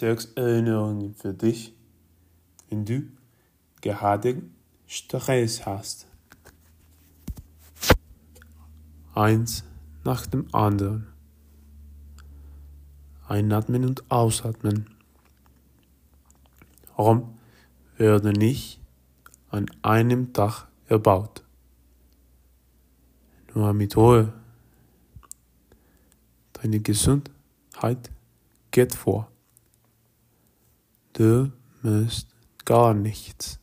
6 Erinnerungen für dich, wenn du gerade Stress hast. Eins nach dem anderen. Einatmen und ausatmen. Rom wurde nicht an einem Tag erbaut. Nur mit Ruhe. Deine Gesundheit geht vor. Du musst gar nichts.